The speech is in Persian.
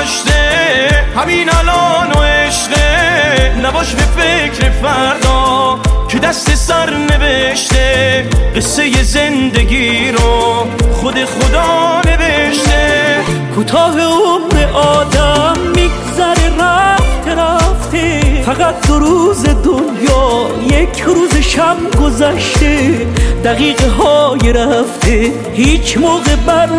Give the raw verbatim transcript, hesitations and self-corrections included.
گذشته، همین الان و عشقه. نباش به فکر فردا که دست سر نوشته، قصه زندگی رو خود خدا نوشته. کوتاه عمر آدم میگذره رفته رفته، فقط دو روز دنیا یک روز شب گذشته. دقیقه های رفته هیچ موقع بر